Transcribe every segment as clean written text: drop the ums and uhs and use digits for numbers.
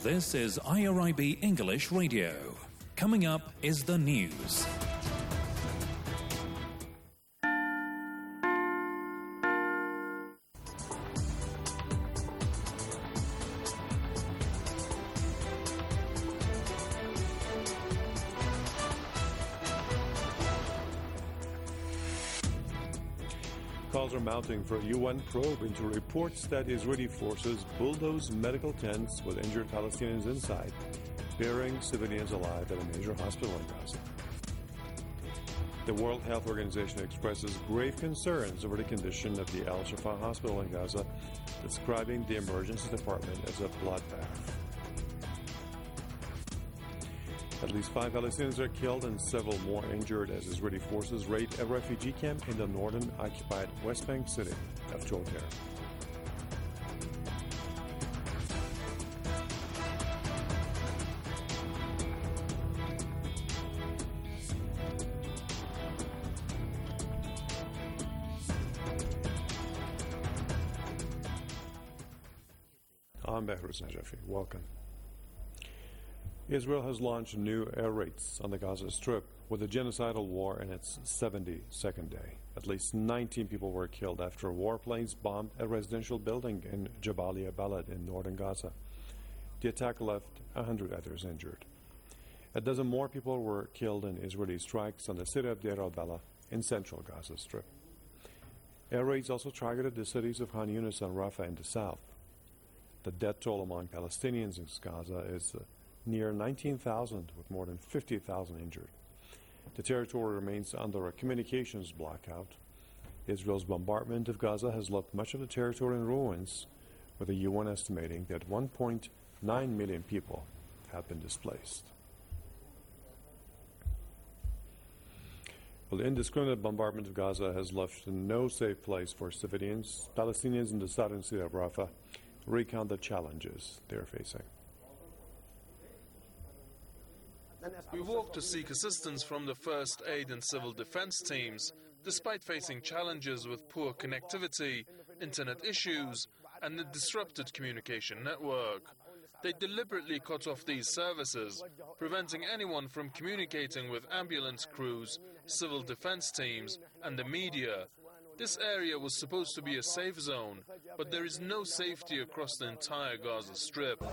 This is IRIB English Radio. Coming up is the news. Calls are mounting for a UN probe into reports that Israeli forces bulldoze medical tents with injured Palestinians inside, burying civilians alive at a major hospital in Gaza. The World Health Organization expresses grave concerns over the condition of the Al-Shifa hospital in Gaza, describing the emergency department as a bloodbath. At least 5 Palestinians are killed and several more injured as Israeli forces raid a refugee camp in the northern occupied West Bank city of Jolter. I'm Behruz Najafi. Welcome. Israel has launched new air raids on the Gaza Strip with a genocidal war in its 72nd day. At least 19 people were killed after warplanes bombed a residential building in Jabalia Balad in northern Gaza. The attack left 100 others injured. A dozen more people were killed in Israeli strikes on the city of Deir al-Balah in central Gaza Strip. Air raids also targeted the cities of Khan Yunis and Rafah in the south. The death toll among Palestinians in Gaza is near 19,000, with more than 50,000 injured. The territory remains under a communications blackout. Israel's bombardment of Gaza has left much of the territory in ruins, with the UN estimating that 1.9 million people have been displaced. Well, the indiscriminate bombardment of Gaza has left no safe place for civilians. Palestinians in the southern city of Rafah recount the challenges they are facing. We walked to seek assistance from the first aid and civil defense teams, despite facing challenges with poor connectivity, internet issues, and a disrupted communication network. They deliberately cut off these services, preventing anyone from communicating with ambulance crews, civil defense teams, and the media. This area was supposed to be a safe zone, but there is no safety across the entire Gaza Strip.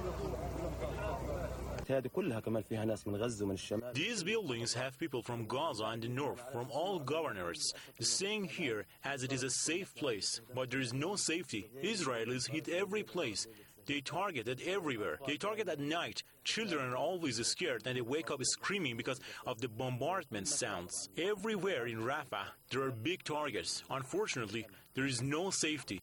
These buildings have people from Gaza and the north, from all governorates, staying here as it is a safe place. But there is no safety. Israelis hit every place. They targeted everywhere. They target at night. Children are always scared and they wake up screaming because of the bombardment sounds. Everywhere in Rafah, there are big targets. Unfortunately, there is no safety.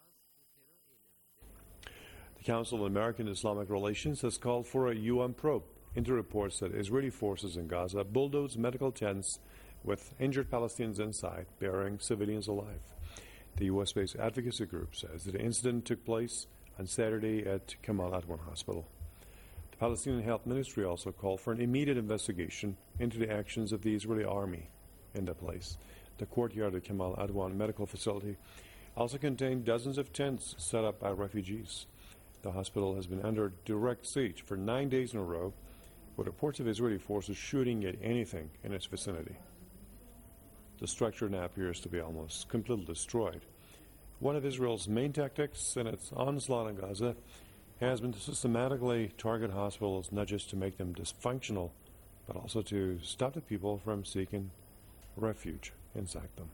The Council of American Islamic Relations has called for a UN probe into reports that Israeli forces in Gaza bulldozed medical tents with injured Palestinians inside, burying civilians alive. The U.S.-based advocacy group says that the incident took place on Saturday at Kamal Adwan Hospital. The Palestinian Health Ministry also called for an immediate investigation into the actions of the Israeli army in the place. The courtyard at Kamal Adwan Medical Facility also contained dozens of tents set up by refugees. The hospital has been under direct siege for 9 days in a row, with reports of Israeli forces shooting at anything in its vicinity. The structure now appears to be almost completely destroyed. One of Israel's main tactics in its onslaught on Gaza has been to systematically target hospitals, not just to make them dysfunctional, but also to stop the people from seeking refuge inside them.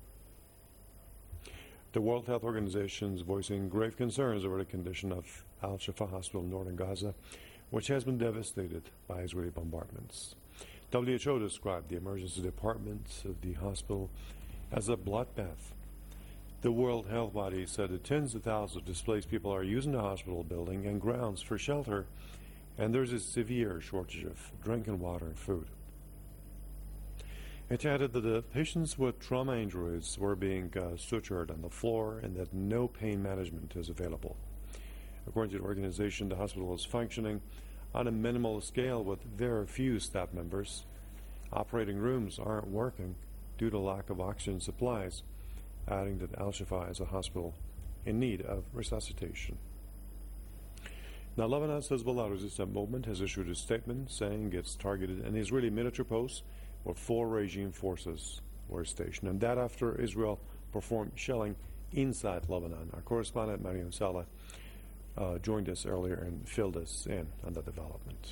The World Health Organization is voicing grave concerns over the condition of Al-Shifa Hospital in northern Gaza, which has been devastated by Israeli bombardments. WHO described the emergency department of the hospital as a bloodbath. The World Health Body said that tens of thousands of displaced people are using the hospital building and grounds for shelter, and there's a severe shortage of drinking water and food. It added that the patients with trauma injuries were being sutured on the floor and that no pain management is available. According to the organization, the hospital is functioning on a minimal scale with very few staff members. Operating rooms aren't working due to lack of oxygen supplies, adding that Al-Shifa is a hospital in need of resuscitation. Now, Lebanon's Hezbollah resistance movement has issued a statement saying it's targeted an Israeli military post where 4 regime forces were stationed, and that after Israel performed shelling inside Lebanon. Our correspondent, Mariam Saleh, joined us earlier and filled us in on the development.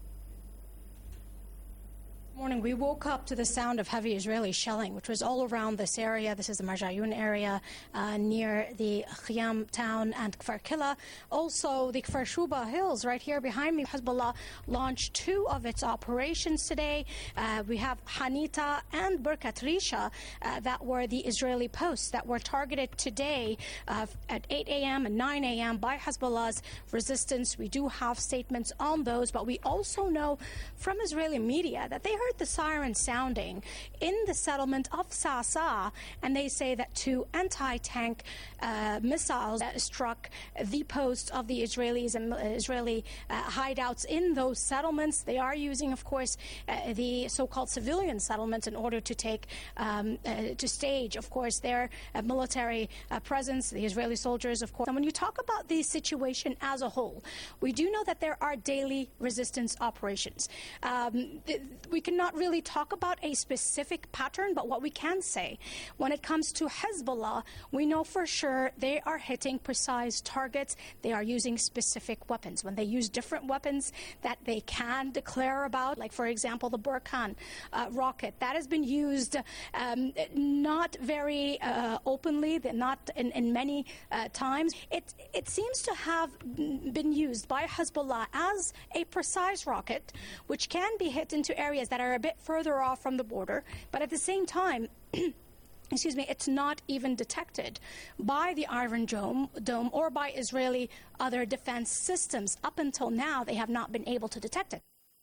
Morning, we woke up to the sound of heavy Israeli shelling, which was all around this area. This is the Marjayun area near the Khiyam town and Kfar Killa. Also, the Kfar Shuba hills right here behind me. Hezbollah launched 2 of its operations today. We have Hanita and Birkat Risha that were the Israeli posts that were targeted today at 8 a.m. and 9 a.m. by Hezbollah's resistance. We do have statements on those, but we also know from Israeli media that they heard the siren sounding in the settlement of Sa'sa, and they say that 2 anti-tank missiles struck the posts of the Israelis and Israeli hideouts in those settlements. They are using, of course, the so-called civilian settlements in order to take to stage, of course, their military presence, the Israeli soldiers, of course. And when you talk about the situation as a whole, we do know that there are daily resistance operations. We cannot really talk about a specific pattern, but what we can say when it comes to Hezbollah, we know for sure they are hitting precise targets. They are using specific weapons. When they use different weapons that they can declare about, like, for example, the Burkan rocket, that has been used not very openly, not in many times. It seems to have been used by Hezbollah as a precise rocket, which can be hit into areas that are a bit further off from the border, but at the same time, excuse me, it's not even detected by the Iron Dome or by Israeli other defense systems. Up until now, they have not been able to detect it.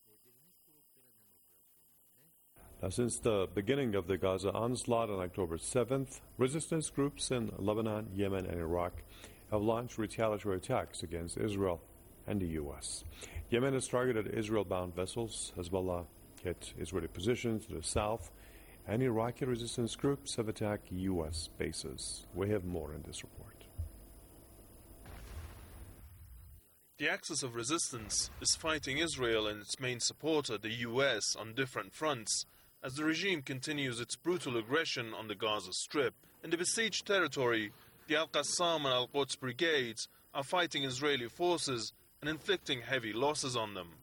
Now, since the beginning of the Gaza onslaught on October 7th, resistance groups in Lebanon, Yemen, and Iraq have launched retaliatory attacks against Israel and the U.S. Yemen has targeted Israel-bound vessels. Hezbollah hit Israeli positions to the south, and Iraqi resistance groups have attacked U.S. bases. We have more in this report. The axis of resistance is fighting Israel and its main supporter, the U.S., on different fronts, as the regime continues its brutal aggression on the Gaza Strip. In the besieged territory, the Al-Qassam and Al-Quds brigades are fighting Israeli forces and inflicting heavy losses on them.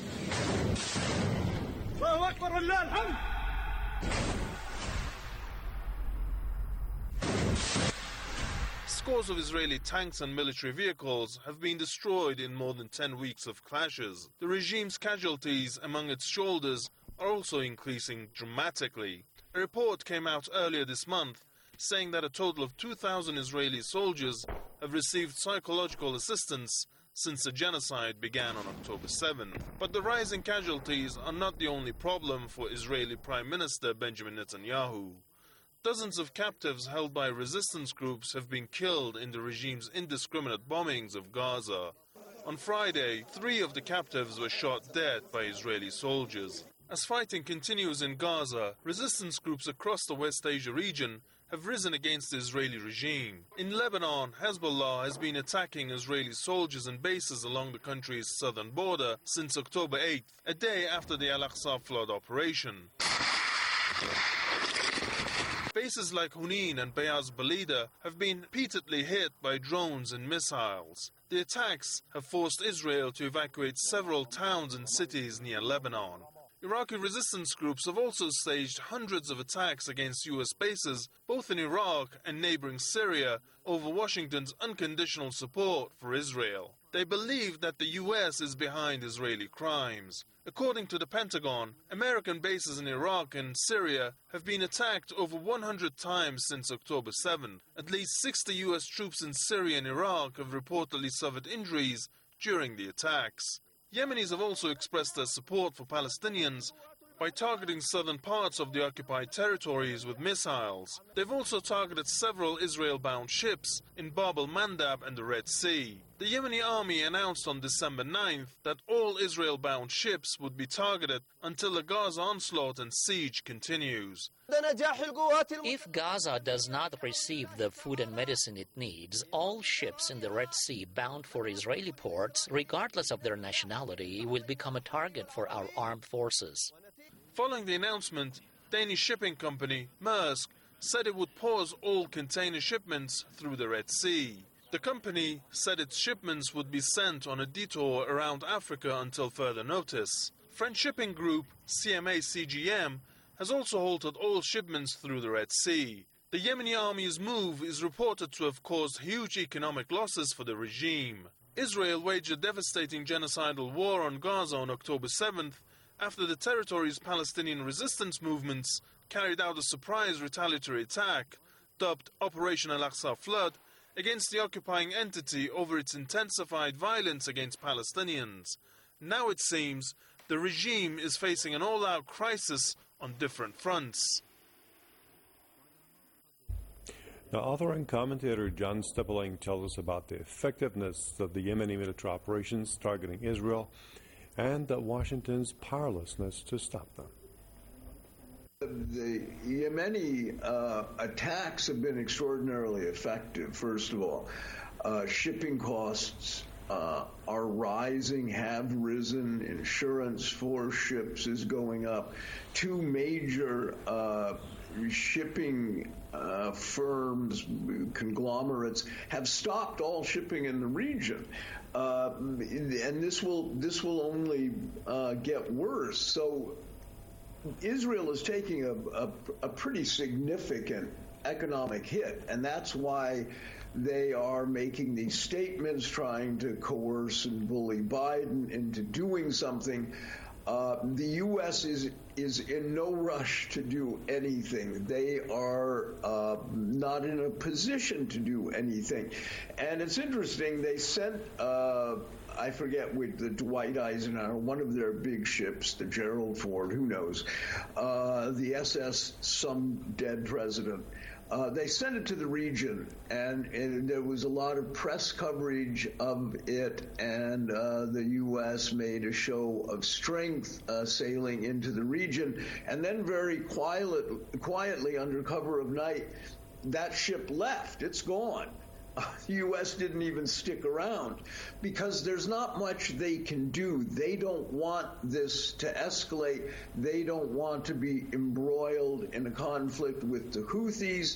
Scores of Israeli tanks and military vehicles have been destroyed in more than 10 weeks of clashes. The regime's casualties among its shoulders are also increasing dramatically. A report came out earlier this month saying that a total of 2,000 Israeli soldiers have received psychological assistance since the genocide began on October 7. But the rising casualties are not the only problem for Israeli Prime Minister Benjamin Netanyahu. Dozens of captives held by resistance groups have been killed in the regime's indiscriminate bombings of Gaza. On Friday, 3 of the captives were shot dead by Israeli soldiers. As fighting continues in Gaza, resistance groups across the West Asia region have risen against the Israeli regime. In Lebanon, Hezbollah has been attacking Israeli soldiers and bases along the country's southern border since October 8th, a day after the Al-Aqsa flood operation. Bases like Hunin and Bayaz Balida have been repeatedly hit by drones and missiles. The attacks have forced Israel to evacuate several towns and cities near Lebanon. Iraqi resistance groups have also staged hundreds of attacks against U.S. bases, both in Iraq and neighboring Syria, over Washington's unconditional support for Israel. They believe that the U.S. is behind Israeli crimes. According to the Pentagon, American bases in Iraq and Syria have been attacked over 100 times since October 7. At least 60 U.S. troops in Syria and Iraq have reportedly suffered injuries during the attacks. Yemenis have also expressed their support for Palestinians by targeting southern parts of the occupied territories with missiles. They've also targeted several Israel-bound ships in Bab el-Mandab and the Red Sea. The Yemeni army announced on December 9th that all Israel-bound ships would be targeted until the Gaza onslaught and siege continues. If Gaza does not receive the food and medicine it needs, all ships in the Red Sea bound for Israeli ports, regardless of their nationality, will become a target for our armed forces. Following the announcement, Danish shipping company Maersk said it would pause all container shipments through the Red Sea. The company said its shipments would be sent on a detour around Africa until further notice. French shipping group CMA CGM has also halted all shipments through the Red Sea. The Yemeni army's move is reported to have caused huge economic losses for the regime. Israel waged a devastating genocidal war on Gaza on October 7th after the territory's Palestinian resistance movements carried out a surprise retaliatory attack, dubbed Operation Al-Aqsa Flood, against the occupying entity over its intensified violence against Palestinians. Now it seems the regime is facing an all-out crisis on different fronts. Now, author and commentator John Stippling tells us about the effectiveness of the Yemeni military operations targeting Israel and Washington's powerlessness to stop them. The Yemeni attacks have been extraordinarily effective, first of all. Shipping costs are rising, have risen. Insurance for ships is going up. Two major shipping firms, conglomerates, have stopped all shipping in the region. And this will only get worse. So Israel is taking a pretty significant economic hit, and that's why they are making these statements, trying to coerce and bully Biden into doing something. The U.S. is in no rush to do anything. They are not in a position to do anything. And it's interesting, they sent, I forget which, the Dwight Eisenhower, one of their big ships, the Gerald Ford, who knows, the SS, some dead president. They sent it to the region, and there was a lot of press coverage of it, and the U.S. made a show of strength sailing into the region, and then very quietly, under cover of night, that ship left. It's gone. The U.S. didn't even stick around because there's not much they can do. They don't want this to escalate. They don't want to be embroiled in a conflict with the Houthis.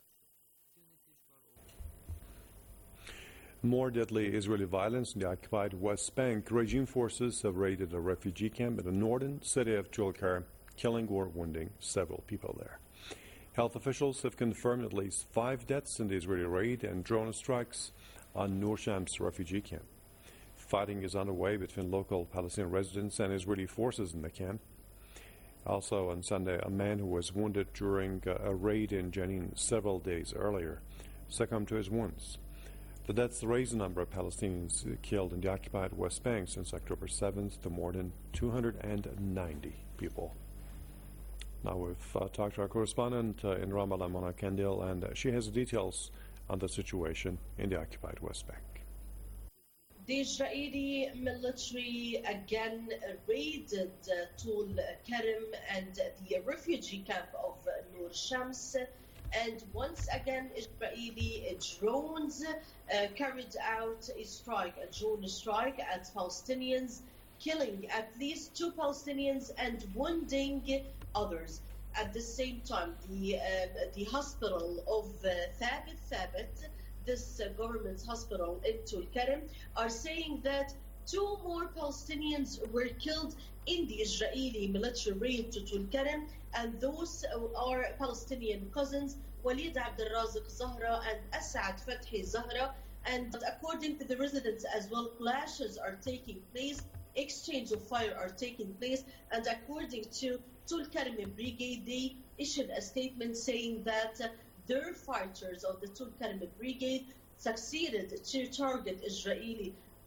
More deadly Israeli violence in the occupied West Bank. Regime forces have raided a refugee camp in the northern city of Tulkarm, killing or wounding several people there. Health officials have confirmed at least 5 deaths in the Israeli raid and drone strikes on Nur Shams refugee camp. Fighting is underway between local Palestinian residents and Israeli forces in the camp. Also on Sunday, a man who was wounded during a raid in Jenin several days earlier succumbed to his wounds. The deaths raise the number of Palestinians killed in the occupied West Bank since October 7th to more than 290 people. Now we've talked to our correspondent in Ramallah, Mona Kendall, and she has details on the situation in the occupied West Bank. The Israeli military again raided Tul Karim and the refugee camp of Nur Shams, and once again Israeli drones carried out a drone strike at Palestinians, killing at least 2 Palestinians and wounding others. At the same time, the hospital of Thabit, this government hospital in Tulkarm, are saying that 2 more Palestinians were killed in the Israeli military raid to Tulkarm, and those are Palestinian cousins Walid Abdel Razak Zahra and Asad Fathi Zahra. And according to the residents as well, clashes are taking place, exchange of fire are taking place, and according to Tulkarm Brigade, they issued a statement saying that their fighters of the Tulkarm Brigade succeeded to target Israeli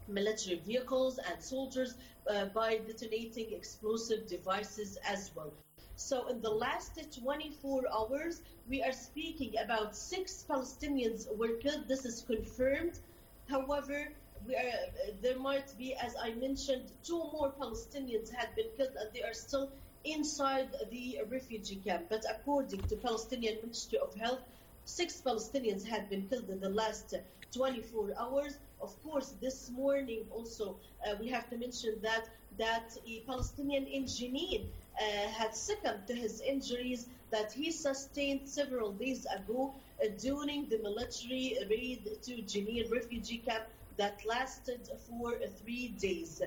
military vehicles and soldiers by detonating explosive devices as well. So in the last 24 hours, we are speaking about 6 Palestinians were killed. This is confirmed. However, there might be, as I mentioned, 2 more Palestinians had been killed and they are still inside the refugee camp. But according to Palestinian Ministry of Health, 6 Palestinians had been killed in the last 24 hours. Of course, this morning also, we have to mention that a Palestinian in Jenin had succumbed to his injuries that he sustained several days ago during the military raid to Jenin refugee camp that lasted for 3 days.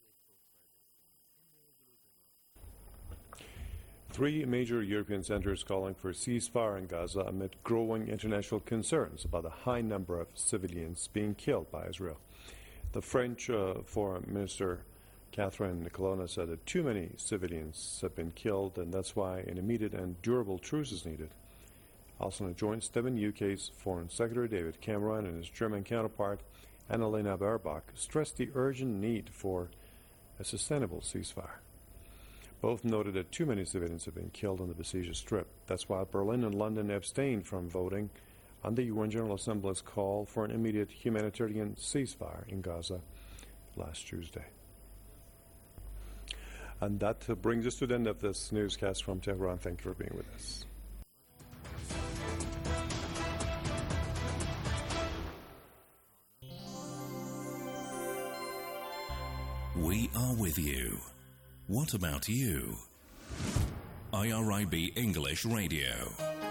3 major European centers calling for a ceasefire in Gaza amid growing international concerns about the high number of civilians being killed by Israel. The French Foreign Minister Catherine Colonna said that too many civilians have been killed, and that's why an immediate and durable truce is needed. Also in a joint statement, UK's Foreign Secretary David Cameron and his German counterpart Annalena Baerbock stressed the urgent need for a sustainable ceasefire. Both noted that too many civilians have been killed on the besieged Strip. That's why Berlin and London abstained from voting on the UN General Assembly's call for an immediate humanitarian ceasefire in Gaza last Tuesday. And that brings us to the end of this newscast from Tehran. Thank you for being with us. We are with you. What about you? IRIB English Radio.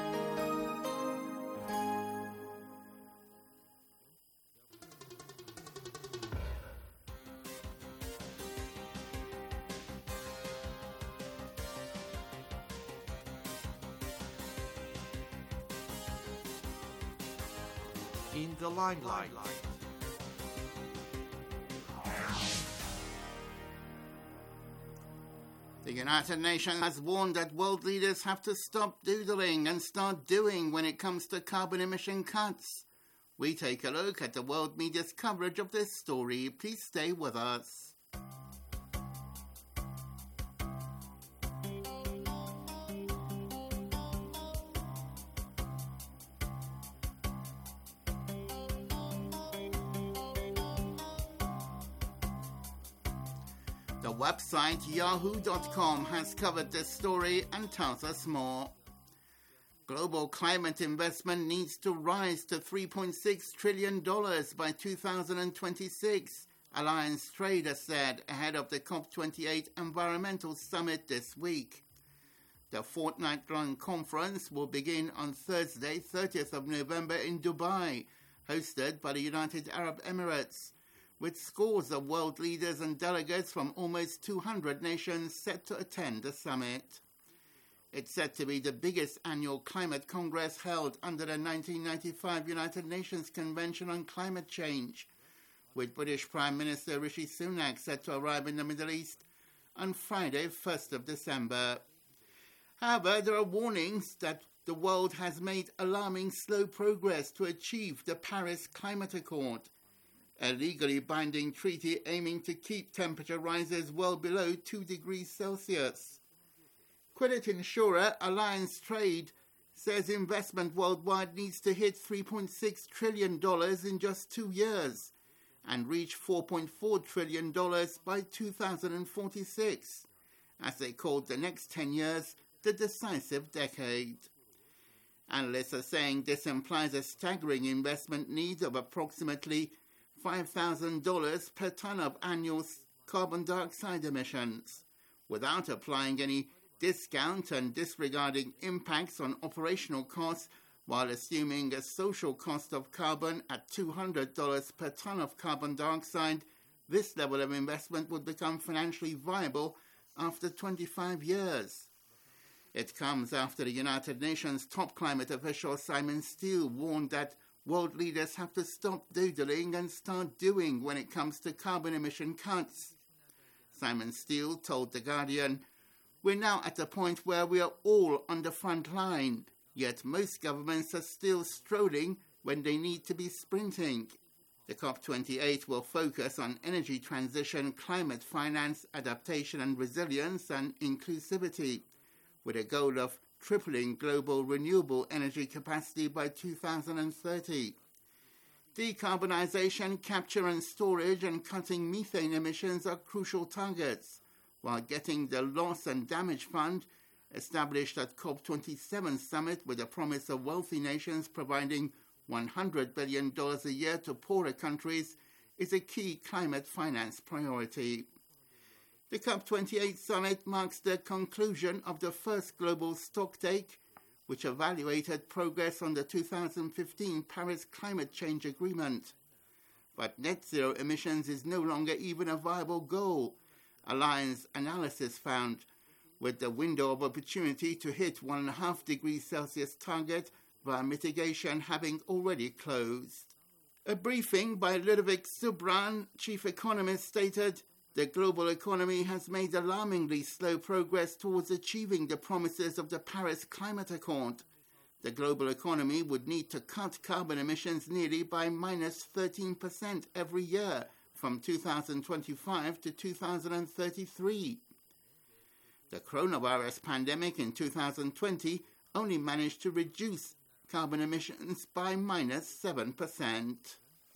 In the limelight. The United Nations has warned that world leaders have to stop doodling and start doing when it comes to carbon emission cuts. We take a look at the world media's coverage of this story. Please stay with us. The website yahoo.com has covered this story and tells us more. Global climate investment needs to rise to $3.6 trillion by 2026, Alliance Trade has said ahead of the COP28 Environmental Summit this week. The fortnight-long conference will begin on Thursday, 30th of November in Dubai, hosted by the United Arab Emirates, with scores of world leaders and delegates from almost 200 nations set to attend the summit. It's said to be the biggest annual climate congress held under the 1995 United Nations Convention on Climate Change, with British Prime Minister Rishi Sunak set to arrive in the Middle East on Friday, 1st of December. However, there are warnings that the world has made alarming slow progress to achieve the Paris Climate Accord, a legally binding treaty aiming to keep temperature rises well below 2 degrees Celsius. Credit insurer Alliance Trade says investment worldwide needs to hit $3.6 trillion in just 2 years and reach $4.4 trillion by 2046, as they called the next 10 years the decisive decade. Analysts are saying this implies a staggering investment need of approximately $5,000 per ton of annual carbon dioxide emissions, without applying any discount and disregarding impacts on operational costs, while assuming a social cost of carbon at $200 per ton of carbon dioxide. This level of investment would become financially viable after 25 years. It comes after the United Nations top climate official Simon Steele warned that world leaders have to stop doodling and start doing when it comes to carbon emission cuts. Simon Steele told The Guardian, "We're now at the point where we are all on the front line, yet most governments are still strolling when they need to be sprinting. The COP28 will focus on energy transition, climate finance, adaptation and resilience, and inclusivity, with a goal of tripling global renewable energy capacity by 2030. Decarbonisation, capture and storage, and cutting methane emissions are crucial targets, while getting the Loss and Damage Fund, established at COP27 summit with a promise of wealthy nations providing $100 billion a year to poorer countries, is a key climate finance priority. The COP28 summit marks the conclusion of the first global stocktake, which evaluated progress on the 2015 Paris Climate Change Agreement. But net zero emissions is no longer even a viable goal, Alliance analysis found, with the window of opportunity to hit 1.5 degrees Celsius target via mitigation having already closed. A briefing by Ludovic Subran, chief economist, stated, "The global economy has made alarmingly slow progress towards achieving the promises of the Paris Climate Accord. The global economy would need to cut carbon emissions nearly by minus 13% every year from 2025 to 2033. The coronavirus pandemic in 2020 only managed to reduce carbon emissions by minus 7%.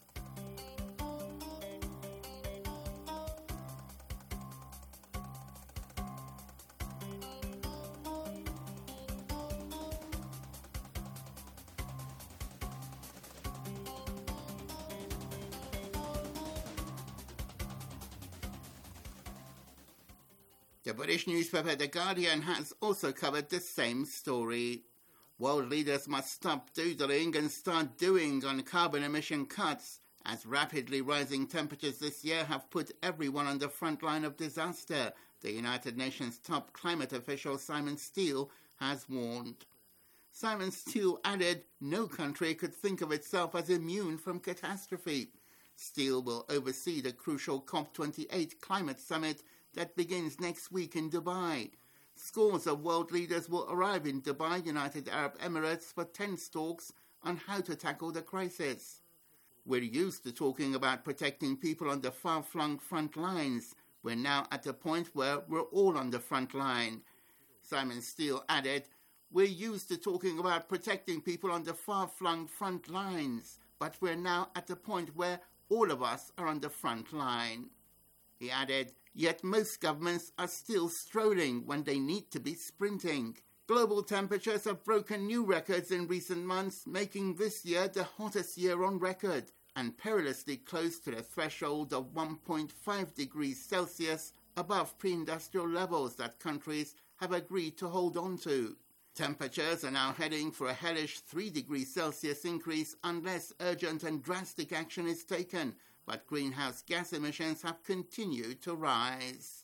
The British newspaper The Guardian has also covered the same story. World leaders must stop doodling and start doing on carbon emission cuts, as rapidly rising temperatures this year have put everyone on the front line of disaster, the United Nations top climate official Simon Steele has warned. Simon Steele added no country could think of itself as immune from catastrophe. Steele will oversee the crucial COP28 climate summit that begins next week in Dubai. Scores of world leaders will arrive in Dubai, United Arab Emirates, for 10 talks on how to tackle the crisis. We're used to talking about protecting people on the far-flung front lines. We're now at a point where we're all on the front line. Simon Steele added, "We're used to talking about protecting people on the far-flung front lines, but we're now at a point where all of us are on the front line." He added, "Yet most governments are still strolling when they need to be sprinting. Global temperatures have broken new records in recent months, making this year the hottest year on record and perilously close to the threshold of 1.5 degrees Celsius above pre-industrial levels that countries have agreed to hold on to. Temperatures are now heading for a hellish 3 degrees Celsius increase unless urgent and drastic action is taken, but greenhouse gas emissions have continued to rise."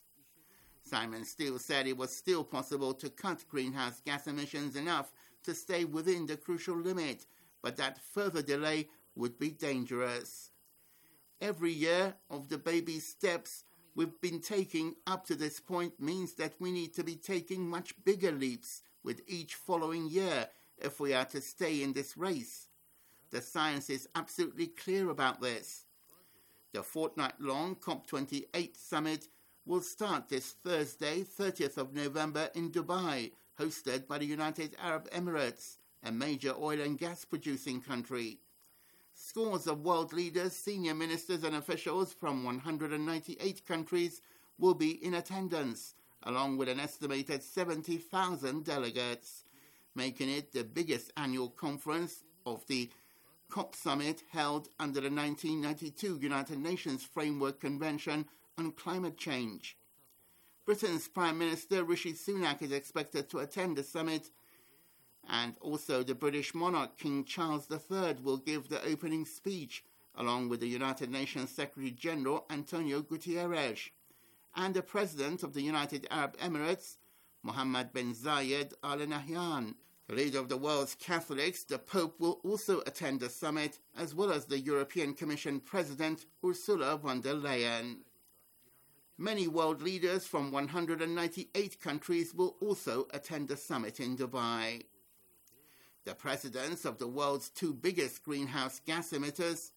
Simon Steele said it was still possible to cut greenhouse gas emissions enough to stay within the crucial limit, but that further delay would be dangerous. "Every year of the baby steps we've been taking up to this point means that we need to be taking much bigger leaps with each following year if we are to stay in this race. The science is absolutely clear about this." The fortnight-long COP28 summit will start this Thursday, 30th of November in Dubai, hosted by the United Arab Emirates, a major oil and gas producing country. Scores of world leaders, senior ministers and officials from 198 countries will be in attendance, along with an estimated 70,000 delegates, making it the biggest annual conference of the COP summit held under the 1992 United Nations Framework Convention on Climate Change. Britain's Prime Minister Rishi Sunak is expected to attend the summit, and also the British monarch King Charles III will give the opening speech, along with the United Nations Secretary General Antonio Guterres, and the President of the United Arab Emirates, Mohammed bin Zayed Al Nahyan. The leader of the world's Catholics, the Pope, will also attend the summit, as well as the European Commission President Ursula von der Leyen. Many world leaders from 198 countries will also attend the summit in Dubai. The presidents of the world's two biggest greenhouse gas emitters,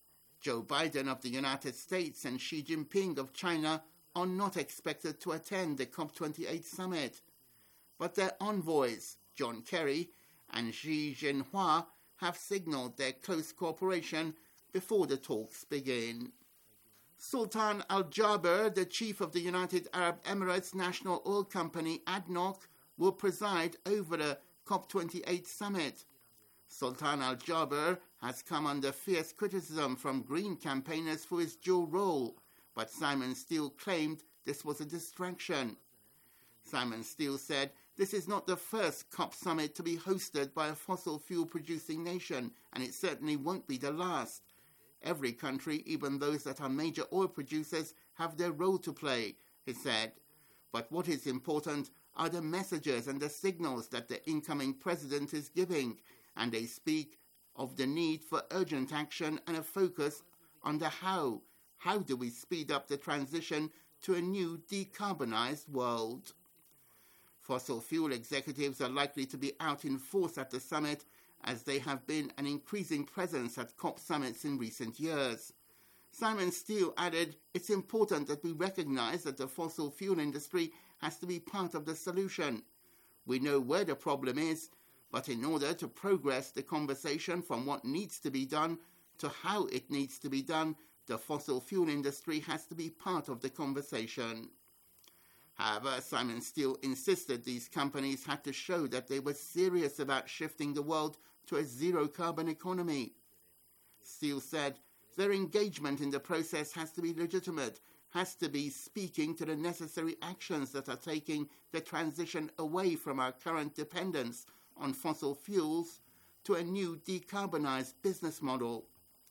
Joe Biden of the United States and Xi Jinping of China are not expected to attend the COP28 summit, but their envoys, John Kerry and Xi Jinping, have signaled their close cooperation before the talks begin. Sultan Al Jaber, the chief of the United Arab Emirates National Oil Company, ADNOC, will preside over the COP28 summit. Sultan Al Jaber has come under fierce criticism from Green campaigners for his dual role, but Simon Steele claimed this was a distraction. Simon Steele said, "This is not the first COP summit to be hosted by a fossil fuel-producing nation, and it certainly won't be the last. Every country, even those that are major oil producers, have their role to play," he said. But what is important are the messages and the signals that the incoming president is giving, and they speak of the need for urgent action and a focus on the how. How do we speed up the transition to a new decarbonized world? Fossil fuel executives are likely to be out in force at the summit, as they have been an increasing presence at COP summits in recent years. Simon Steele added, "It's important that we recognize that the fossil fuel industry has to be part of the solution. We know where the problem is, but in order to progress the conversation from what needs to be done to how it needs to be done, the fossil fuel industry has to be part of the conversation." However, Simon Steele insisted these companies had to show that they were serious about shifting the world to a zero-carbon economy. Steele said, "Their engagement in the process has to be legitimate, has to be speaking to the necessary actions that are taking the transition away from our current dependence on fossil fuels to a new decarbonized business model."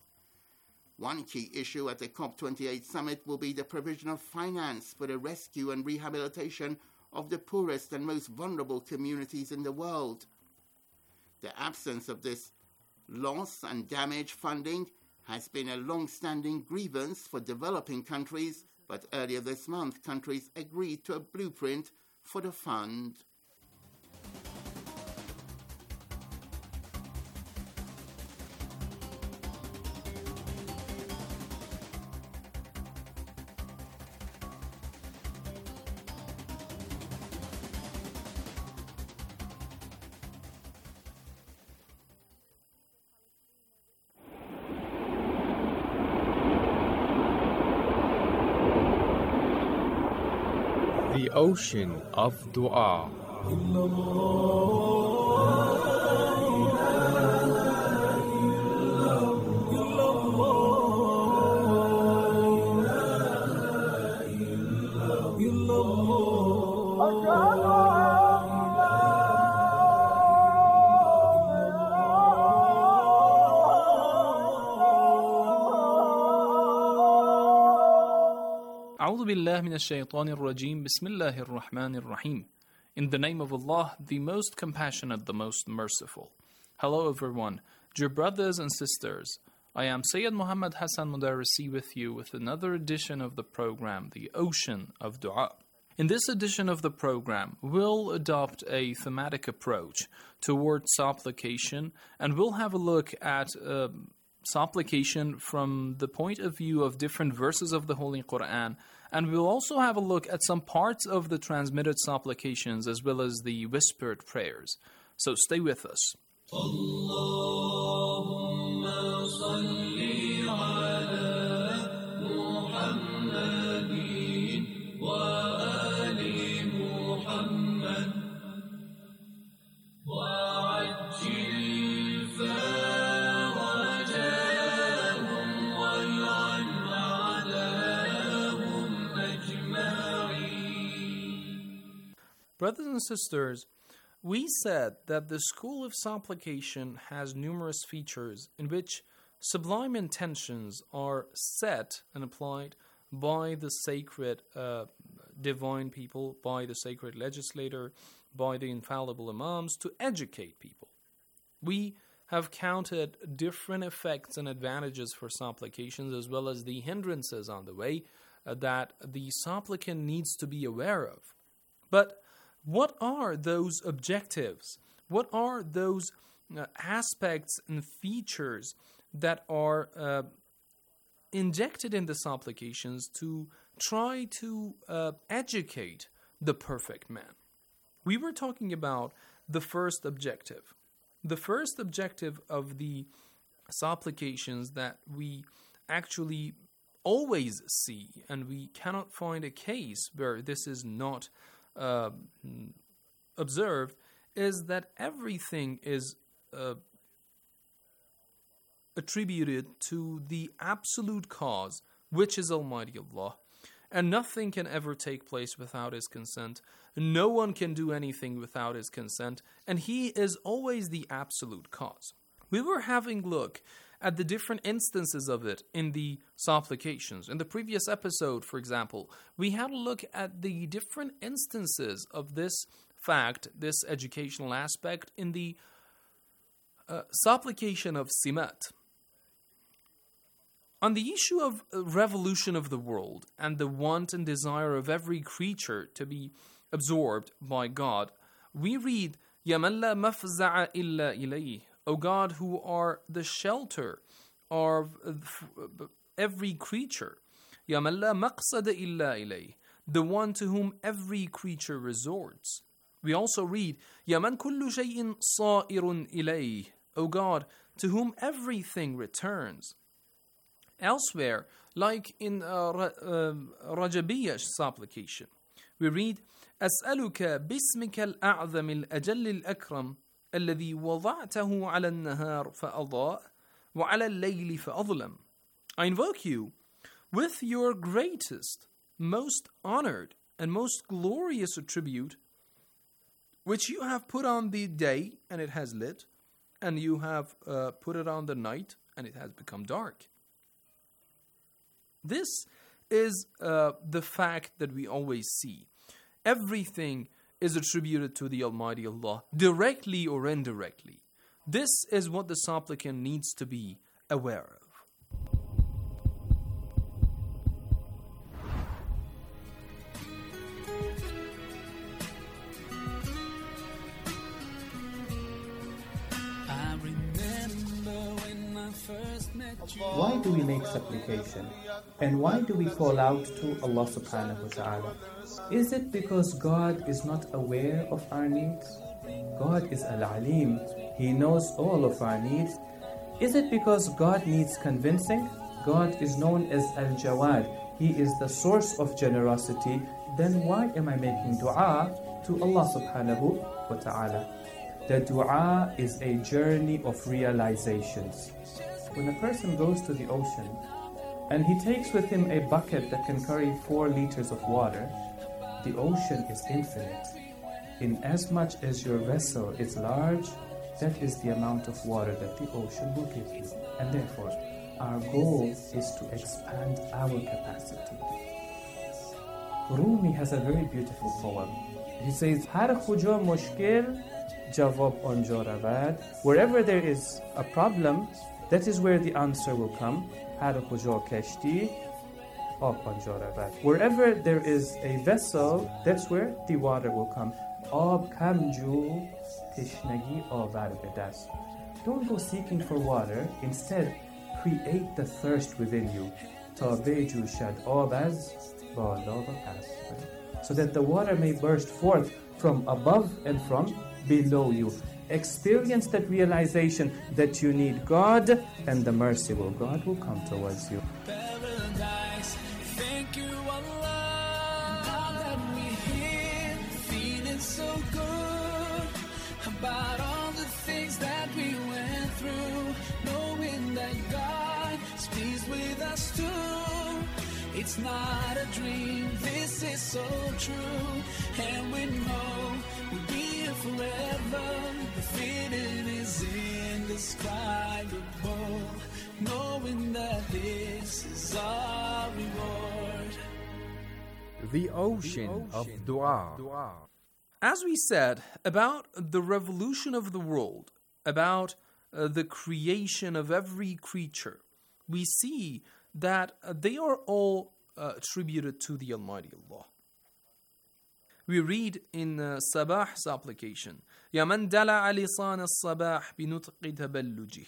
One key issue at the COP28 summit will be the provision of finance for the rescue and rehabilitation of the poorest and most vulnerable communities in the world. The absence of this loss and damage funding has been a long-standing grievance for developing countries, but earlier this month, countries agreed to a blueprint for the fund. The ocean of dua. أعوذ بالله من الشيطان الرجيم بسم الله الرحمن الرحيم. In the name of Allah, the most compassionate, the most merciful. Hello everyone, dear brothers and sisters. I am Sayyid Muhammad Hassan Mudarrisi with you with another edition of the program, The Ocean of Dua. In this edition of the program, we'll adopt a thematic approach towards supplication, and we'll have a look at supplication from the point of view of different verses of the Holy Quran, and we'll also have a look at some parts of the transmitted supplications as well as the whispered prayers. So stay with us. Allahumma salli ala Muhammadin wa ali Muhammad wa ajil Brothers and sisters, we said that the school of supplication has numerous features in which sublime intentions are set and applied by the sacred divine people, by the sacred legislator, by the infallible imams to educate people. We have counted different effects and advantages for supplications as well as the hindrances on the way that the supplicant needs to be aware of. But what are those objectives? What are those aspects and features that are injected in the supplications to try to educate the perfect man. We were talking about the first objective. The first objective of the supplications that we actually always see, and we cannot find a case where this is not observed, is that everything is attributed to the absolute cause, which is Almighty Allah. And nothing can ever take place without His consent. No one can do anything without His consent. And He is always the absolute cause. We were having a look at the different instances of it in the supplications. In the previous episode, for example, we had a look at the different instances of this fact, this educational aspect, in the supplication of Simat. On the issue of revolution of the world and the want and desire of every creature to be absorbed by God, we read, يَا مَنْ لَا مَفْزَعَ إِلَّا إِلَيْهِ, O God, who are the shelter of every creature. يَا مَنْ لَا مَقْصَدَ إِلَّا إِلَيْهِ, the one to whom every creature resorts. We also read, يَا مَنْ كُلُّ شَيْءٍ صَائِرٌ إِلَيْهِ, O God, to whom everything returns. Elsewhere, like in Rajabiyya's supplication, we read, أسألك باسمك الأعظم الأجل الأكرم الذي وضعته على النهار فأضاء وعلى الليل فأظلم. I invoke you with your greatest, most honored, and most glorious attribute, which you have put on the day and it has lit, and you have put it on the night and it has become dark. This is the fact that we always see. Everything is attributed to the Almighty Allah, directly or indirectly. This is what the supplicant needs to be aware of. Why do we make supplication? And why do we call out to Allah subhanahu wa ta'ala? Is it because God is not aware of our needs? God is Al-Alim. He knows all of our needs. Is it because God needs convincing? God is known as Al-Jawad. He is the source of generosity. Then why am I making dua to Allah subhanahu wa ta'ala? The dua is a journey of realizations. When a person goes to the ocean and he takes with him a bucket that can carry 4 liters of water, the ocean is infinite. In as much as your vessel is large, that is the amount of water that the ocean will give you. And therefore, our goal is to expand our capacity. Rumi has a very beautiful poem. He says, Har khuja mushkil jawab anja ravad. Wherever there is a problem, that is where the answer will come. Har khuja kashti ab anja ravad. Wherever there is a vessel, that's where the water will come. Ab kamju tishnagi avar bedast. Don't go seeking for water. Instead, create the thirst within you. Ta beju shad abaz bala pas. So that the water may burst forth from above and from below you. Experience that realization that you need God, and the merciful God will come towards you. Paradise, thank you Allah, that we're here, feeling so good about all the things that we went through, knowing that God is pleased with us too. It's not a dream, this is so true, and we know we'll be here forever. The feeling is indescribable, knowing that this is our reward. The ocean of dua. As we said about the revolution of the world, about the creation of every creature, we see that they are all attributed to the Almighty Allah. We read in Sabah supplication, يَا مَنْ دَلَعَ لِصَانَ الصَّبَاحِ بِنُطْقِ تَبَلُّجِهِ.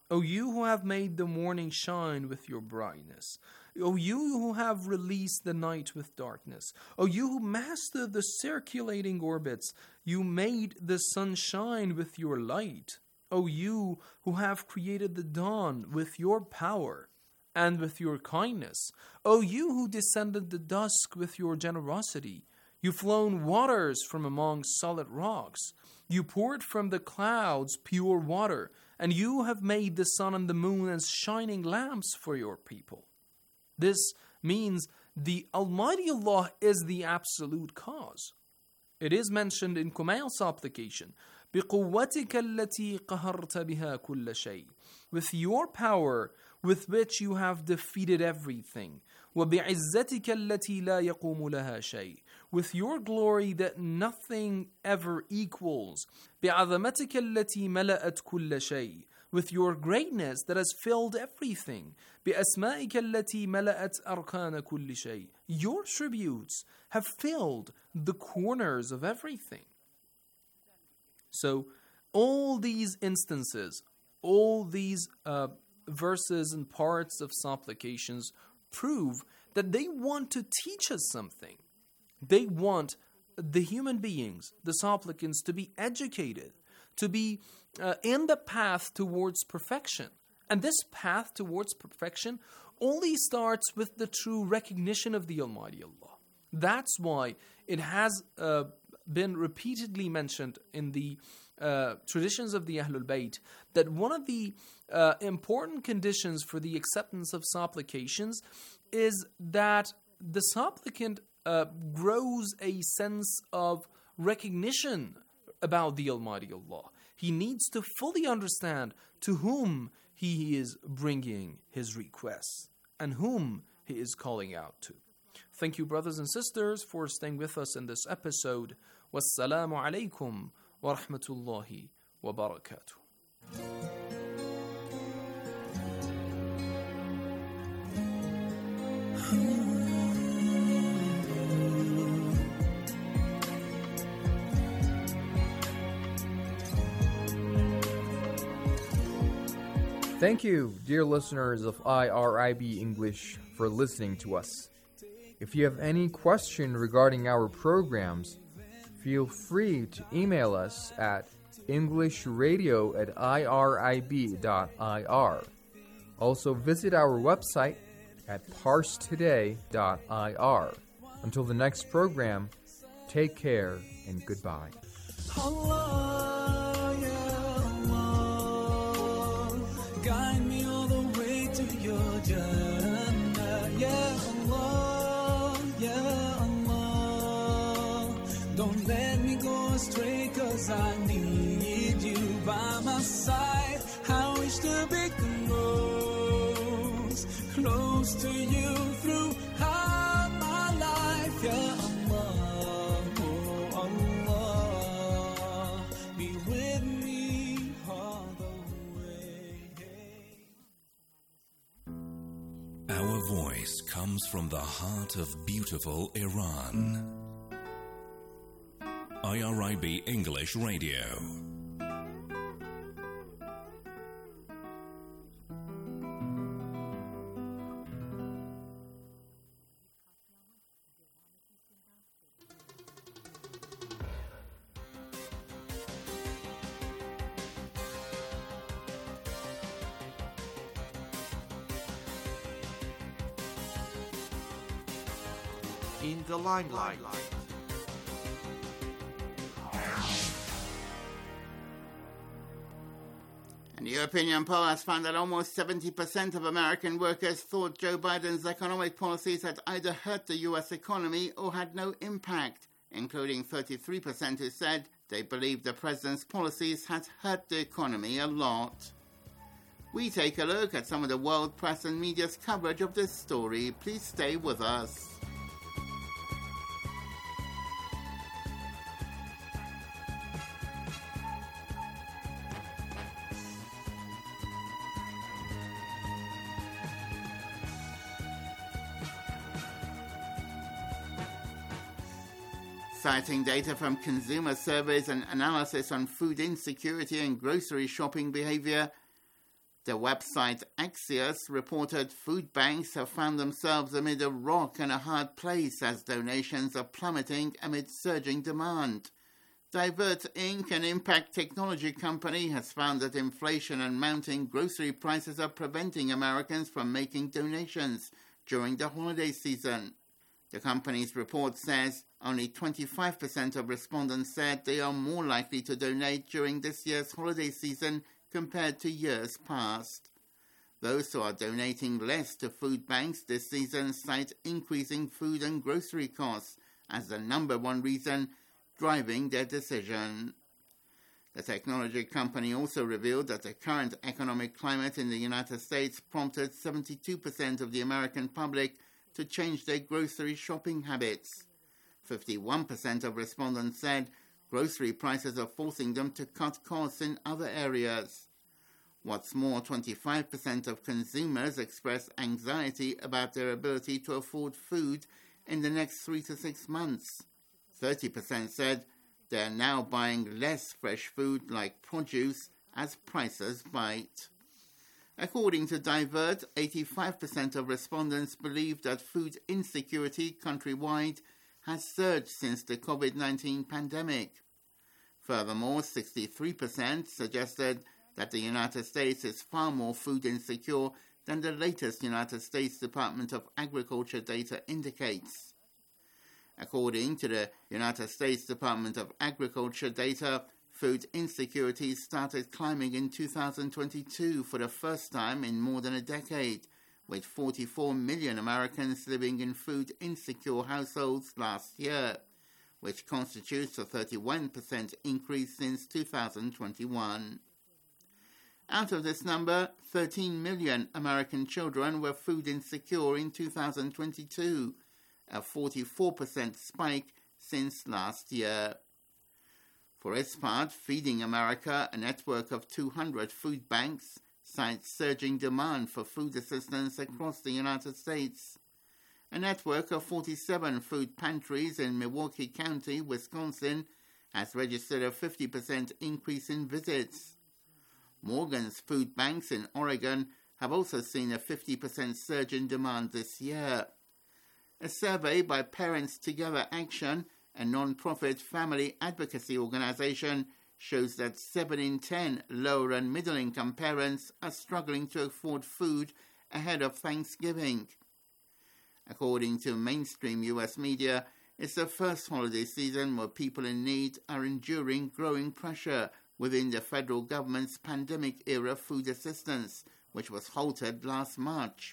O you who have made the morning shine with your brightness. O you who have released the night with darkness. O you who master the circulating orbits, you made the sun shine with your light. O you who have created the dawn with your power and with your kindness. O you who descended the dusk with your generosity. You flown waters from among solid rocks. You poured from the clouds pure water, and you have made the sun and the moon as shining lamps for your people. This means the Almighty Allah is the absolute cause. It is mentioned in Kumail's supplication, بِقُوَّتِكَ الَّتِي قَهَرْتَ بِهَا كُلَّ شَيْءٍ, with your power with which you have defeated everything. وَبِعِزَّتِكَ الَّتِي لَا يَقُومُ لَهَا شَيْءٍ, with your glory that nothing ever equals. بِعَظَمَتِكَ الَّتِي مَلَأَتْ كُلَّ شَيْءٍ, with your greatness that has filled everything. بِأَسْمَائِكَ الَّتِي مَلَأَتْ أَرْكَانَ كُلِّ شَيْءٍ, your tributes have filled the corners of everything. So, all these instances, all these verses and parts of supplications prove that they want to teach us something. They want the human beings, the supplicants, to be educated, to be in the path towards perfection. And this path towards perfection only starts with the true recognition of the Almighty Allah. That's why it has been repeatedly mentioned in the traditions of the Ahlul Bayt that one of the important conditions for the acceptance of supplications is that the supplicant grows a sense of recognition about the Almighty Allah. He needs to fully understand to whom he is bringing his requests and whom he is calling out to. Thank you, brothers and sisters, for staying with us in this episode. Wassalamu alaikum wa rahmatullahi wa barakatuh. Thank you, dear listeners of IRIB English, for listening to us. If you have any question regarding our programs, feel free to email us at englishradio@irib.ir. Also visit our website at parstoday.ir. Until the next program, take care and goodbye. Allah, yeah, Allah, guide me all the way to your Jannah. Yeah, Allah, yeah, Allah, don't let me go astray, 'cause I need you by my side. I wish to be close to you throughout my life. Yeah, Allah, oh Allah, be with me all the way. Our voice comes from the heart of beautiful Iran. IRIB English Radio. In the limelight. A new opinion poll has found that almost 70% of American workers thought Joe Biden's economic policies had either hurt the U.S. economy or had no impact, including 33% who said they believed the president's policies had hurt the economy a lot. We take a look at some of the world press and media's coverage of this story. Please stay with us. Citing data from consumer surveys and analysis on food insecurity and grocery shopping behavior, The website Axios reported food banks have found themselves amid a rock and a hard place as donations are plummeting amid surging demand. Divert Inc., an impact technology company, has found that inflation and mounting grocery prices are preventing Americans from making donations during the holiday season. The company's report says only 25% of respondents said they are more likely to donate during this year's holiday season compared to years past. Those who are donating less to food banks this season cite increasing food and grocery costs as the number one reason driving their decision. The technology company also revealed that the current economic climate in the United States prompted 72% of the American public to change their grocery shopping habits. 51% of respondents said grocery prices are forcing them to cut costs in other areas. What's more, 25% of consumers expressed anxiety about their ability to afford food in the next 3 to 6 months. 30% said they are now buying less fresh food like produce as prices bite. According to Divert, 85% of respondents believe that food insecurity countrywide has surged since the COVID-19 pandemic. Furthermore, 63% suggested that the United States is far more food insecure than the latest United States Department of Agriculture data indicates. According to the United States Department of Agriculture data, food insecurity started climbing in 2022 for the first time in more than a decade, with 44 million Americans living in food insecure households last year, which constitutes a 31% increase since 2021. Out of this number, 13 million American children were food insecure in 2022, a 44% spike since last year. For its part, Feeding America, a network of 200 food banks, cites surging demand for food assistance across the United States. A network of 47 food pantries in Milwaukee County, Wisconsin, has registered a 50% increase in visits. Morgan's food banks in Oregon have also seen a 50% surge in demand this year. A survey by Parents Together Action, a non-profit family advocacy organization, shows that 7 in 10 lower and middle-income parents are struggling to afford food ahead of Thanksgiving. According to mainstream U.S. media, it's the first holiday season where people in need are enduring growing pressure within the federal government's pandemic-era food assistance, which was halted last March.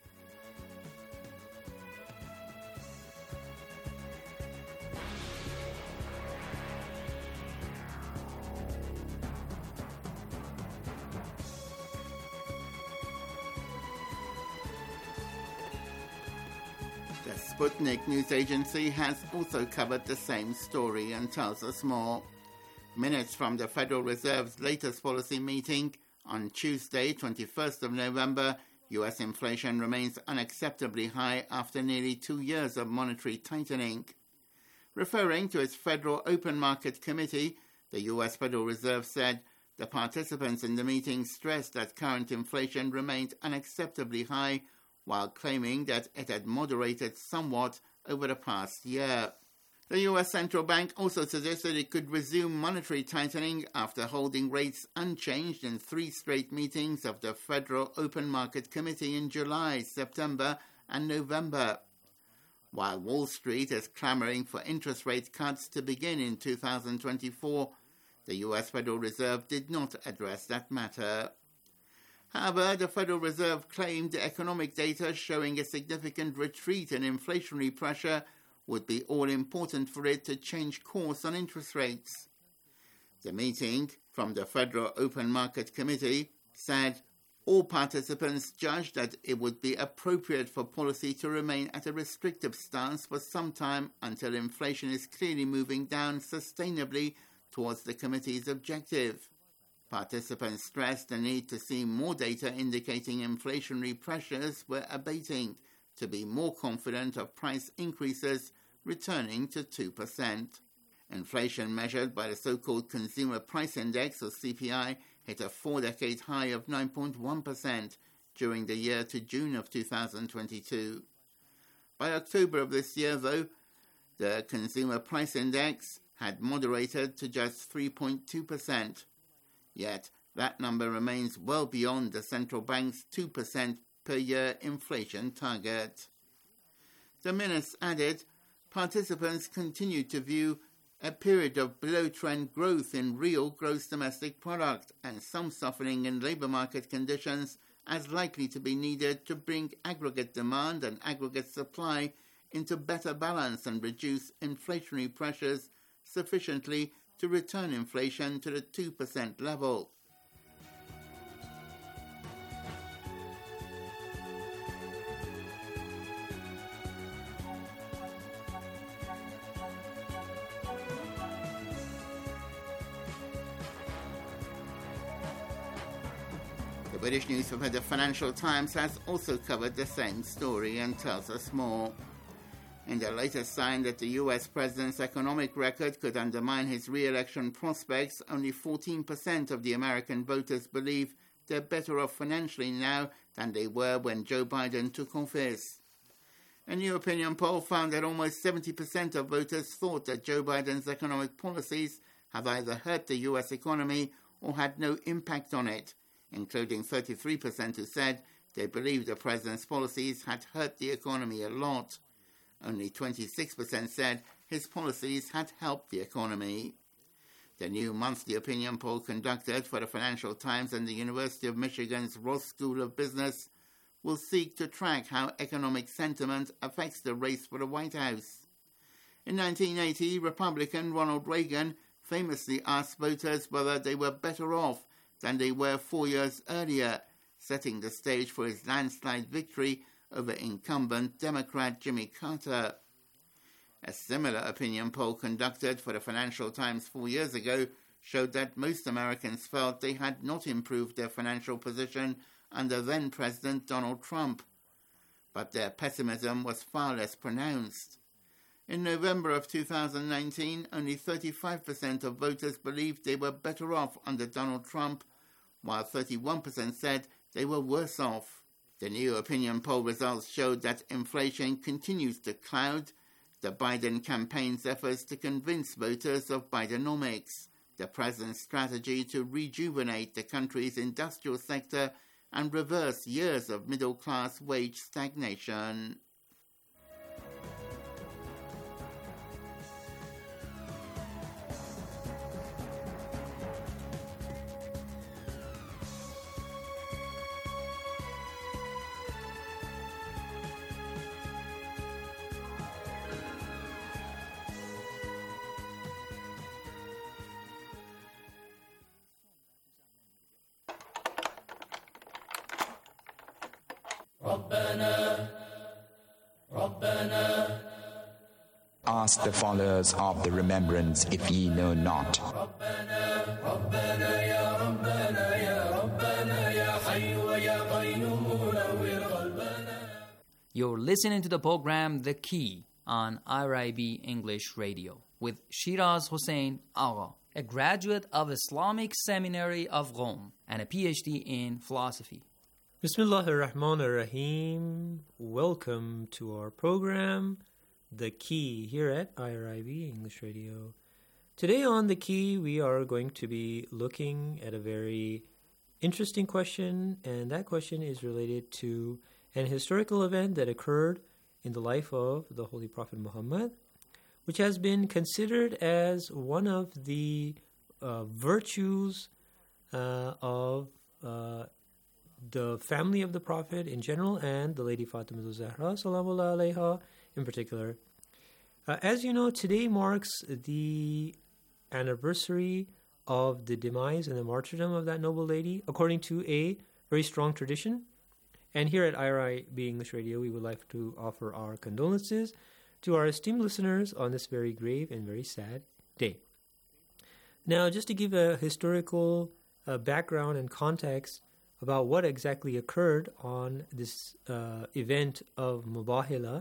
The Sputnik news agency has also covered the same story and tells us more. Minutes from the Federal Reserve's latest policy meeting on Tuesday, 21st of November, U.S. inflation remains unacceptably high after nearly 2 years of monetary tightening. Referring to its Federal Open Market Committee, the U.S. Federal Reserve said the participants in the meeting stressed that current inflation remained unacceptably high, while claiming that it had moderated somewhat over the past year. The U.S. Central Bank also suggested it could resume monetary tightening after holding rates unchanged in 3 straight meetings of the Federal Open Market Committee in July, September, and November. While Wall Street is clamoring for interest rate cuts to begin in 2024, the U.S. Federal Reserve did not address that matter. However, the Federal Reserve claimed the economic data showing a significant retreat in inflationary pressure would be all-important for it to change course on interest rates. The meeting from the Federal Open Market Committee said all participants judged that it would be appropriate for policy to remain at a restrictive stance for some time until inflation is clearly moving down sustainably towards the committee's objective. Participants stressed the need to see more data indicating inflationary pressures were abating to be more confident of price increases returning to 2%. Inflation measured by the so-called Consumer Price Index, or CPI, hit a 4-decade high of 9.1% during the year to June of 2022. By October of this year, though, the Consumer Price Index had moderated to just 3.2%. Yet, that number remains well beyond the central bank's 2% per year inflation target. The minister added, participants continue to view a period of below-trend growth in real gross domestic product and some softening in labour market conditions as likely to be needed to bring aggregate demand and aggregate supply into better balance and reduce inflationary pressures sufficiently to return inflation to the 2% level. The British newspaper The Financial Times has also covered the same story and tells us more. In the latest sign that the US president's economic record could undermine his re-election prospects, only 14% of the American voters believe they're better off financially now than they were when Joe Biden took office. A new opinion poll found that almost 70% of voters thought that Joe Biden's economic policies have either hurt the US economy or had no impact on it, including 33% who said they believed the president's policies had hurt the economy a lot. Only 26% said his policies had helped the economy. The new monthly opinion poll conducted for the Financial Times and the University of Michigan's Ross School of Business will seek to track how economic sentiment affects the race for the White House. In 1980, Republican Ronald Reagan famously asked voters whether they were better off than they were 4 years earlier, setting the stage for his landslide victory over incumbent Democrat Jimmy Carter. A similar opinion poll conducted for the Financial Times 4 years ago showed that most Americans felt they had not improved their financial position under then-President Donald Trump, but their pessimism was far less pronounced. In November of 2019, only 35% of voters believed they were better off under Donald Trump, while 31% said they were worse off. The new opinion poll results showed that inflation continues to cloud the Biden campaign's efforts to convince voters of Bidenomics, the president's strategy to rejuvenate the country's industrial sector and reverse years of middle-class wage stagnation. Ask the followers of the remembrance if ye know not. You're listening to the program The Key on IRIB English Radio with Shiraz Hossein Agha, a graduate of Islamic Seminary of Rome and a PhD in philosophy. Bismillah ar-Rahman ar-Rahim. Welcome to our program, The Key, here at IRIB English Radio. Today on The Key, we are going to be looking at a very interesting question, and that question is related to an historical event that occurred in the life of the Holy Prophet Muhammad, which has been considered as one of the virtues of the family of the Prophet in general, and the Lady Fatima Zahra Salamullah Alayha in particular. As you know, today marks the anniversary of the demise and the martyrdom of that noble lady, according to a very strong tradition. And here at IRIB English Radio, we would like to offer our condolences to our esteemed listeners on this very grave and very sad day. Now, just to give a historical background and context about what exactly occurred on this event of Mubahila,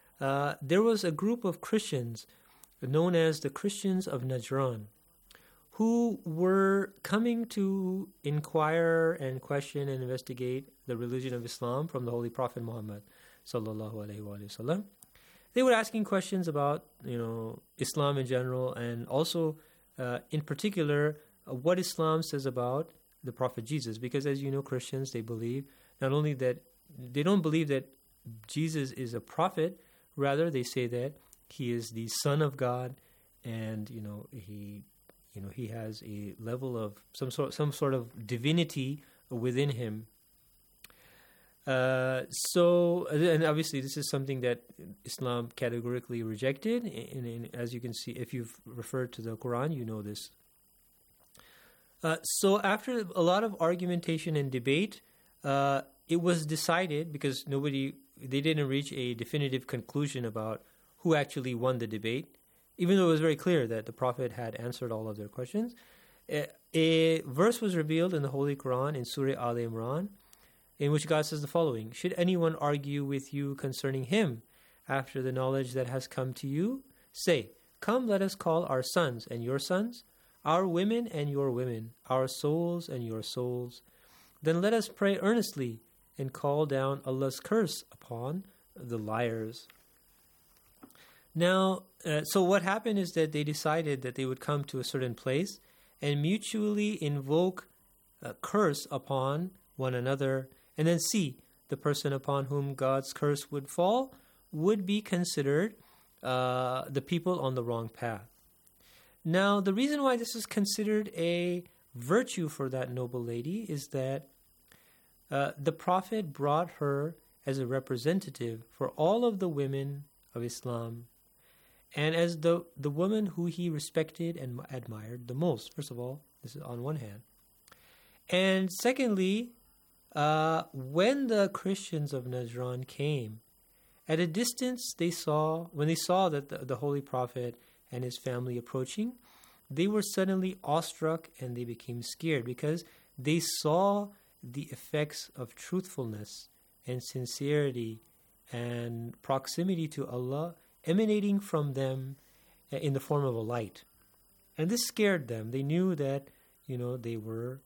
there was a group of Christians known as the Christians of Najran, who were coming to inquire and question and investigate the religion of Islam from the Holy Prophet Muhammad sallallahu alaihi wasallam. They were asking questions about, Islam in general, and also, in particular, what Islam says about the Prophet Jesus. Because, as you know, Christians, they believe not only that they don't believe that Jesus is a prophet, rather they say that he is the Son of God, and he has a level of some sort of divinity within him. And obviously this is something that Islam categorically rejected, and as you can see, if you've referred to the Quran, you know this. So after a lot of argumentation and debate, it was decided, because they didn't reach a definitive conclusion about who actually won the debate, even though it was very clear that the Prophet had answered all of their questions. A verse was revealed in the Holy Quran in Surah Al Imran, in which God says the following: "Should anyone argue with you concerning him after the knowledge that has come to you? Say, come, let us call our sons and your sons, our women and your women, our souls and your souls. Then let us pray earnestly and call down Allah's curse upon the liars." Now, so what happened is that they decided that they would come to a certain place and mutually invoke a curse upon one another, and then see the person upon whom God's curse would fall would be considered the people on the wrong path. Now, the reason why this is considered a virtue for that noble lady is that the Prophet brought her as a representative for all of the women of Islam, and as the woman who he respected and admired the most. First of all, this is on one hand. And secondly, when the Christians of Najran came, at a distance when they saw that the Holy Prophet and his family approaching, they were suddenly awestruck and they became scared, because they saw the effects of truthfulness and sincerity and proximity to Allah emanating from them in the form of a light. And this scared them. They knew that they were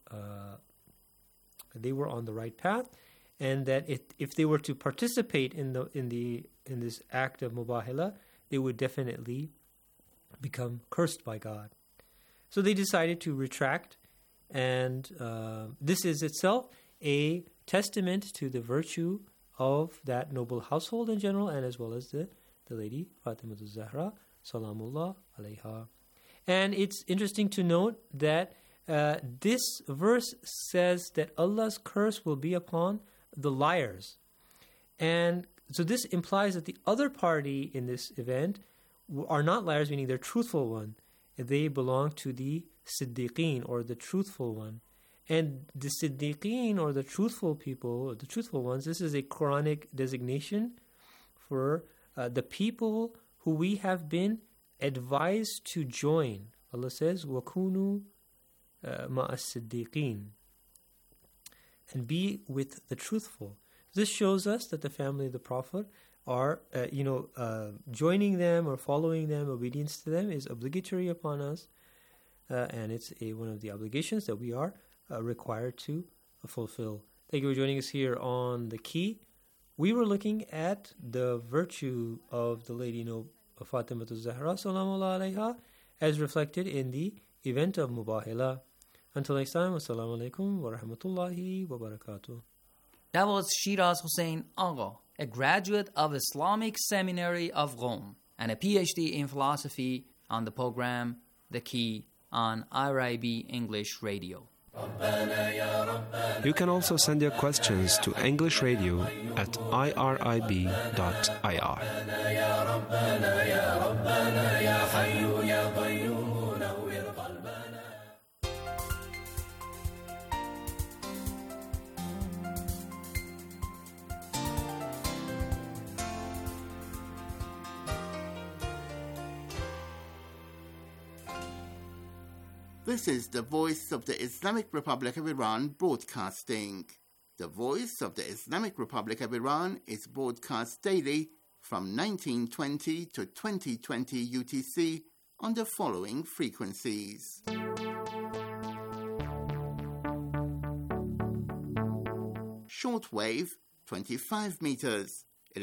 on the right path, and that if they were to participate in this act of mubahila, they would definitely become cursed by God. So they decided to retract, and this is itself a testament to the virtue of that noble household in general, and as well as the lady Fatima Zahra Salamullah alayha. And it's interesting to note that this verse says that Allah's curse will be upon the liars. And so this implies that the other party in this event are not liars, meaning they're truthful one. They belong to the Siddiqeen, or the truthful one. And the Siddiqeen, or the truthful people, the truthful ones, this is a Quranic designation for the people who we have been advised to join. Allah says, وَكُونُوا مَعَ الصِّدِّقِينَ, and be with the truthful. This shows us that the family of the Prophet are, joining them or following them, obedience to them is obligatory upon us, and it's one of the obligations that we are required to fulfill. Thank you for joining us here on The Key. We were looking at the virtue of the Lady Fatima Zahra Salamullah alayha as reflected in the event of Mubahila. Until next time, Assalamu alaikum wa rahmatullahi wa barakatuh. That was Shiraz Hussain Agha, a graduate of Islamic Seminary of Rome and a PhD in philosophy, on the program The Key on IRIB English Radio. You can also send your questions to English Radio at irib.ir. This is the Voice of the Islamic Republic of Iran broadcasting. The Voice of the Islamic Republic of Iran is broadcast daily from 1920 to 2020 UTC on the following frequencies. Shortwave 25 meters,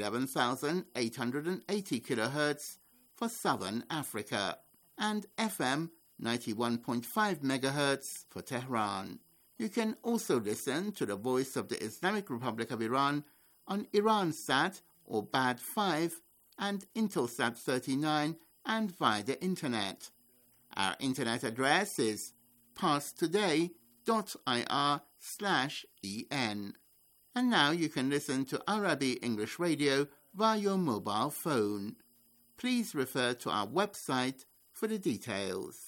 11,880 kilohertz for Southern Africa, and FM 91.5 megahertz for Tehran. You can also listen to the Voice of the Islamic Republic of Iran on Iransat or BAD 5 and Intelsat 39 and via the Internet. Our Internet address is parstoday.ir/en. And now you can listen to Arabi English Radio via your mobile phone. Please refer to our website for the details.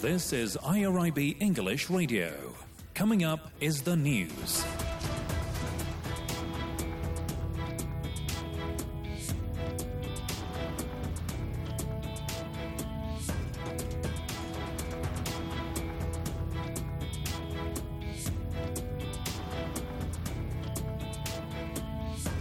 This is IRIB English Radio. Coming up is the news.